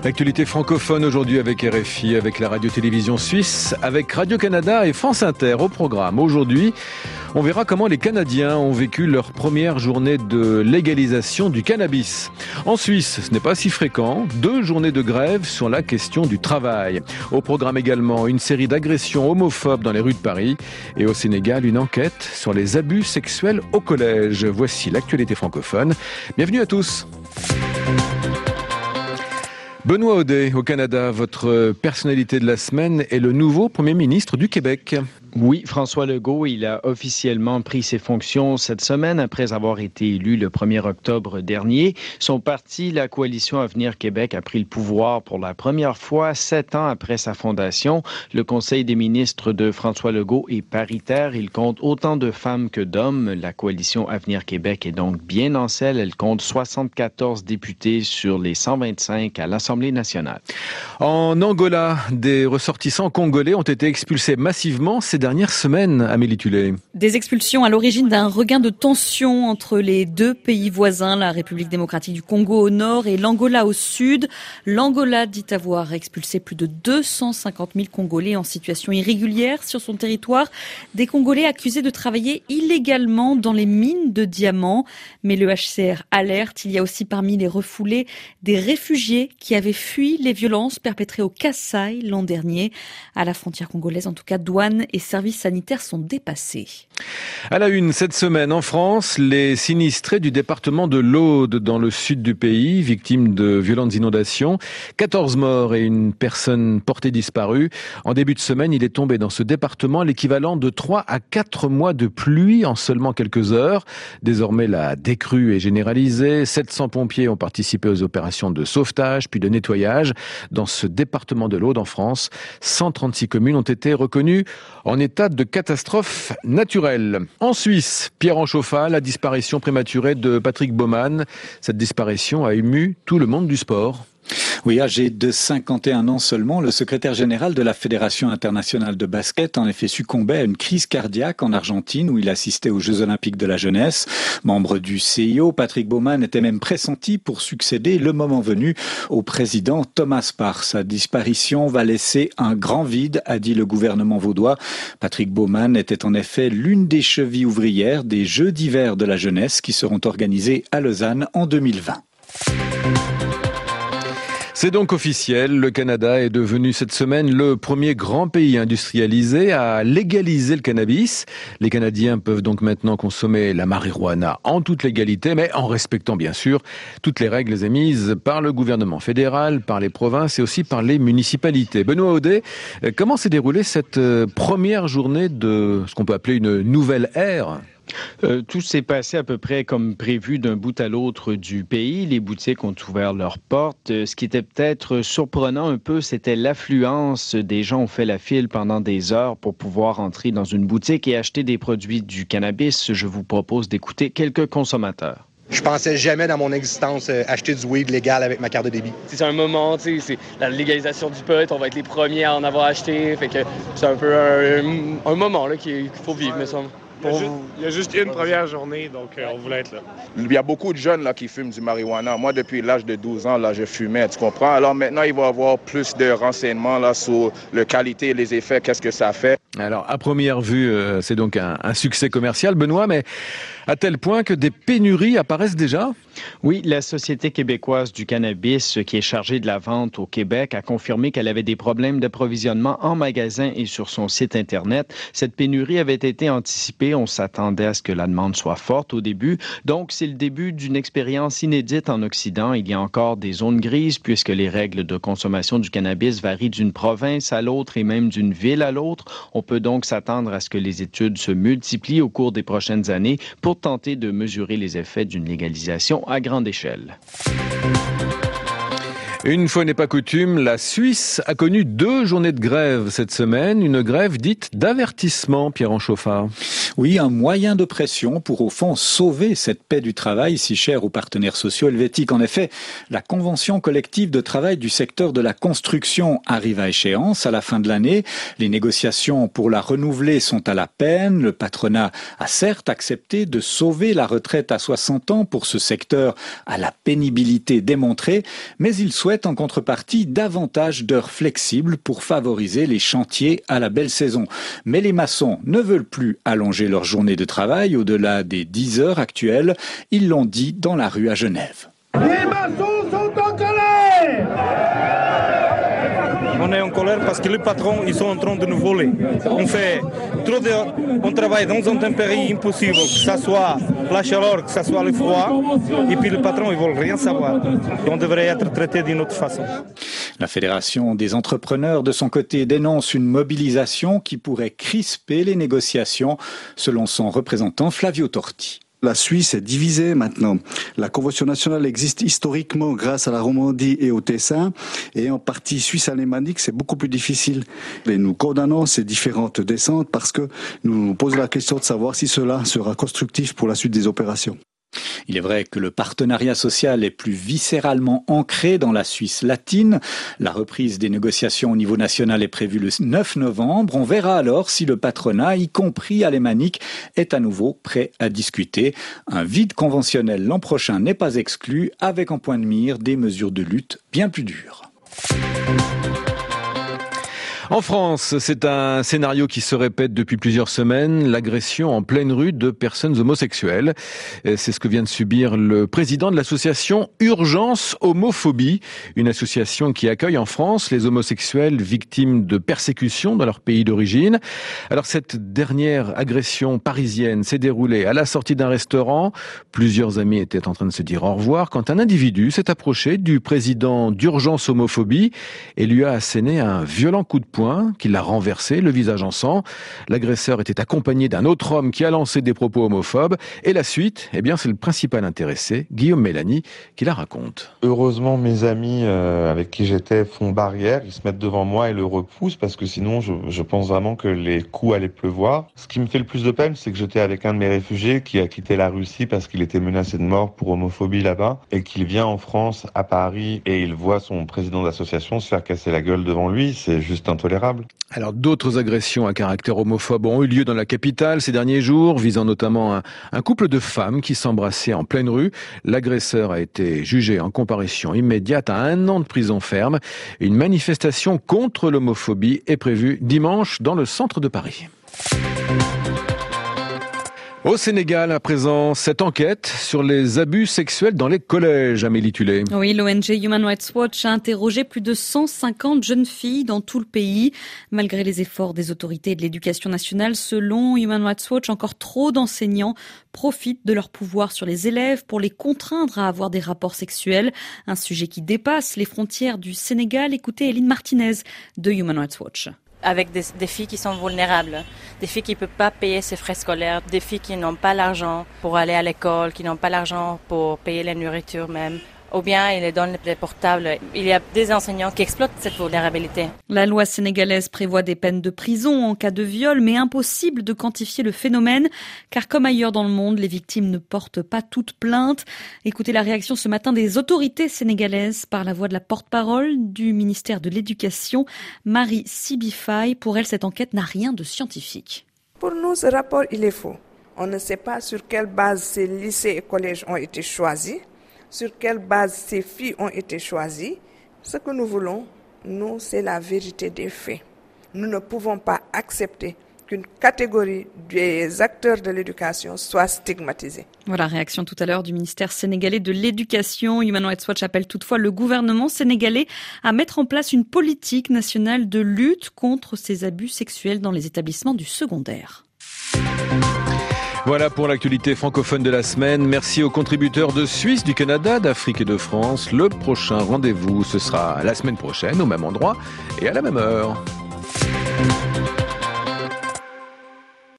L'actualité francophone aujourd'hui avec RFI, avec la radio-télévision suisse, avec Radio-Canada et France Inter au programme. Aujourd'hui, on verra comment les Canadiens ont vécu leur première journée de légalisation du cannabis. En Suisse, ce n'est pas si fréquent, 2 journées de grève sur la question du travail. Au programme également, une série d'agressions homophobes dans les rues de Paris. Et au Sénégal, une enquête sur les abus sexuels au collège. Voici l'actualité francophone. Bienvenue à tous. Benoît Audet, au Canada, votre personnalité de la semaine est le nouveau Premier ministre du Québec. Oui, François Legault, il a officiellement pris ses fonctions cette semaine après avoir été élu le 1er octobre dernier. Son parti, la Coalition Avenir Québec, a pris le pouvoir pour la première fois 7 ans après sa fondation. Le Conseil des ministres de François Legault est paritaire. Il compte autant de femmes que d'hommes. La Coalition Avenir Québec est donc bien en selle. Elle compte 74 députés sur les 125 à l'Assemblée nationale. En Angola, des ressortissants congolais ont été expulsés massivement ces dernières semaines, Amélie Tullet. Des expulsions à l'origine d'un regain de tension entre les 2 pays voisins, la République démocratique du Congo au nord et l'Angola au sud. L'Angola dit avoir expulsé plus de 250 000 Congolais en situation irrégulière sur son territoire. Des Congolais accusés de travailler illégalement dans les mines de diamants. Mais le HCR alerte, il y a aussi parmi les refoulés des réfugiés qui avaient fui les violences perpétrées au Kasaï l'an dernier. À la frontière congolaise, en tout cas, douane et services sanitaires sont dépassés. À la une, cette semaine en France, les sinistrés du département de l'Aude dans le sud du pays, victimes de violentes inondations. 14 morts et une personne portée disparue. En début de semaine, il est tombé dans ce département l'équivalent de 3 à 4 mois de pluie en seulement quelques heures. Désormais, la décrue est généralisée. 700 pompiers ont participé aux opérations de sauvetage puis de nettoyage. Dans ce département de l'Aude en France, 136 communes ont été reconnues en état de catastrophe naturelle. En Suisse, Pierre Anchauffa, la disparition prématurée de Patrick Baumann. Cette disparition a ému tout le monde du sport. Oui, âgé de 51 ans seulement, le secrétaire général de la Fédération internationale de basket en effet succombait à une crise cardiaque en Argentine où il assistait aux Jeux olympiques de la jeunesse. Membre du CIO, Patrick Baumann était même pressenti pour succéder le moment venu au président Thomas Bach. Sa disparition va laisser un grand vide, a dit le gouvernement vaudois. Patrick Baumann était en effet l'une des chevilles ouvrières des Jeux d'hiver de la jeunesse qui seront organisés à Lausanne en 2020. C'est donc officiel, le Canada est devenu cette semaine le premier grand pays industrialisé à légaliser le cannabis. Les Canadiens peuvent donc maintenant consommer la marijuana en toute légalité, mais en respectant bien sûr toutes les règles émises par le gouvernement fédéral, par les provinces et aussi par les municipalités. Benoît Audet, comment s'est déroulée cette première journée de ce qu'on peut appeler une nouvelle ère ? Tout s'est passé à peu près comme prévu d'un bout à l'autre du pays. Les boutiques ont ouvert leurs portes. Ce qui était peut-être surprenant un peu, c'était l'affluence. Des gens ont fait la file pendant des heures pour pouvoir entrer dans une boutique et acheter des produits du cannabis. Je vous propose d'écouter quelques consommateurs. Je pensais jamais dans mon existence acheter du weed légal avec ma carte de débit. C'est un moment, tu sais, c'est la légalisation du pot, on va être les premiers à en avoir acheté, fait que c'est un peu un moment là, qu'il faut vivre, me semble. Il y a juste une première journée, donc on voulait être là. Il y a beaucoup de jeunes là, qui fument du marijuana. Moi, depuis l'âge de 12 ans, là, je fumais, tu comprends? Alors maintenant, il va y avoir plus de renseignements là, sur la qualité et les effets, qu'est-ce que ça fait. Alors, à première vue, c'est donc un succès commercial, Benoît, mais à tel point que des pénuries apparaissent déjà? Oui, la Société québécoise du cannabis, qui est chargée de la vente au Québec, a confirmé qu'elle avait des problèmes d'approvisionnement en magasin et sur son site Internet. Cette pénurie avait été anticipée. On s'attendait à ce que la demande soit forte au début. Donc, c'est le début d'une expérience inédite en Occident. Il y a encore des zones grises puisque les règles de consommation du cannabis varient d'une province à l'autre et même d'une ville à l'autre. On peut donc s'attendre à ce que les études se multiplient au cours des prochaines années pour tenter de mesurer les effets d'une légalisation à grande échelle. Une fois n'est pas coutume, la Suisse a connu 2 journées de grève cette semaine, une grève dite d'avertissement, Pierre Anchauffa. Oui, un moyen de pression pour au fond sauver cette paix du travail si chère aux partenaires sociaux helvétiques. En effet, la convention collective de travail du secteur de la construction arrive à échéance à la fin de l'année. Les négociations pour la renouveler sont à la peine. Le patronat a certes accepté de sauver la retraite à 60 ans pour ce secteur à la pénibilité démontrée, mais il souhaite souhaite en contrepartie davantage d'heures flexibles pour favoriser les chantiers à la belle saison. Mais les maçons ne veulent plus allonger leur journée de travail au-delà des 10 heures actuelles. Ils l'ont dit dans la rue à Genève. Les maçons sont en colère! On est en colère parce que les patrons, ils sont en train de nous voler. On fait trop d'heures, on travaille dans une température impossible, que ce soit la chaleur, que ce soit le froid, et puis les patrons, ils ne veulent rien savoir. On devrait être traité d'une autre façon. La Fédération des entrepreneurs, de son côté, dénonce une mobilisation qui pourrait crisper les négociations, selon son représentant Flavio Torti. La Suisse est divisée maintenant. La Convention nationale existe historiquement grâce à la Romandie et au Tessin, et en partie suisse-alémanique, c'est beaucoup plus difficile. Et nous condamnons ces différentes descentes parce que nous nous posons la question de savoir si cela sera constructif pour la suite des opérations. Il est vrai que le partenariat social est plus viscéralement ancré dans la Suisse latine. La reprise des négociations au niveau national est prévue le 9 novembre. On verra alors si le patronat, y compris alémanique, est à nouveau prêt à discuter. Un vide conventionnel l'an prochain n'est pas exclu, avec en point de mire des mesures de lutte bien plus dures. En France, c'est un scénario qui se répète depuis plusieurs semaines, l'agression en pleine rue de personnes homosexuelles. C'est ce que vient de subir le président de l'association Urgence Homophobie, une association qui accueille en France les homosexuels victimes de persécutions dans leur pays d'origine. Alors cette dernière agression parisienne s'est déroulée à la sortie d'un restaurant. Plusieurs amis étaient en train de se dire au revoir quand un individu s'est approché du président d'Urgence Homophobie et lui a asséné un violent coup de poing qui l'a renversé, le visage en sang. L'agresseur était accompagné d'un autre homme qui a lancé des propos homophobes. Et la suite, eh bien, c'est le principal intéressé, Guillaume Mélanie, qui la raconte. Heureusement, mes amis avec qui j'étais font barrière. Ils se mettent devant moi et le repoussent parce que sinon, je pense vraiment que les coups allaient pleuvoir. Ce qui me fait le plus de peine, c'est que j'étais avec un de mes réfugiés qui a quitté la Russie parce qu'il était menacé de mort pour homophobie là-bas et qu'il vient en France, à Paris, et il voit son président d'association se faire casser la gueule devant lui. C'est juste intolérable. Alors d'autres agressions à caractère homophobe ont eu lieu dans la capitale ces derniers jours, visant notamment un couple de femmes qui s'embrassaient en pleine rue. L'agresseur a été jugé en comparution immédiate à 1 an de prison ferme. Une manifestation contre l'homophobie est prévue dimanche dans le centre de Paris. Au Sénégal, à présent, cette enquête sur les abus sexuels dans les collèges, Amélie Tullet. Oui, l'ONG Human Rights Watch a interrogé plus de 150 jeunes filles dans tout le pays. Malgré les efforts des autorités de l'éducation nationale, selon Human Rights Watch, encore trop d'enseignants profitent de leur pouvoir sur les élèves pour les contraindre à avoir des rapports sexuels. Un sujet qui dépasse les frontières du Sénégal. Écoutez Eline Martinez de Human Rights Watch. Avec des filles qui sont vulnérables, des filles qui ne peuvent pas payer ses frais scolaires, des filles qui n'ont pas l'argent pour aller à l'école, qui n'ont pas l'argent pour payer la nourriture même. Ou bien ils les donnent les portables. Il y a des enseignants qui exploitent cette vulnérabilité. La loi sénégalaise prévoit des peines de prison en cas de viol, mais impossible de quantifier le phénomène, car comme ailleurs dans le monde, les victimes ne portent pas toute plainte. Écoutez la réaction ce matin des autorités sénégalaises par la voix de la porte-parole du ministère de l'Éducation, Marie Sibifaye. Pour elle, cette enquête n'a rien de scientifique. Pour nous, ce rapport, il est faux. On ne sait pas sur quelle base ces lycées et collèges ont été choisis. Sur quelle base ces filles ont été choisies. Ce que nous voulons, nous, c'est la vérité des faits. Nous ne pouvons pas accepter qu'une catégorie des acteurs de l'éducation soit stigmatisée. Voilà, réaction tout à l'heure du ministère sénégalais de l'Éducation. Human Rights Watch appelle toutefois le gouvernement sénégalais à mettre en place une politique nationale de lutte contre ces abus sexuels dans les établissements du secondaire. Voilà pour l'actualité francophone de la semaine. Merci aux contributeurs de Suisse, du Canada, d'Afrique et de France. Le prochain rendez-vous, ce sera la semaine prochaine, au même endroit et à la même heure.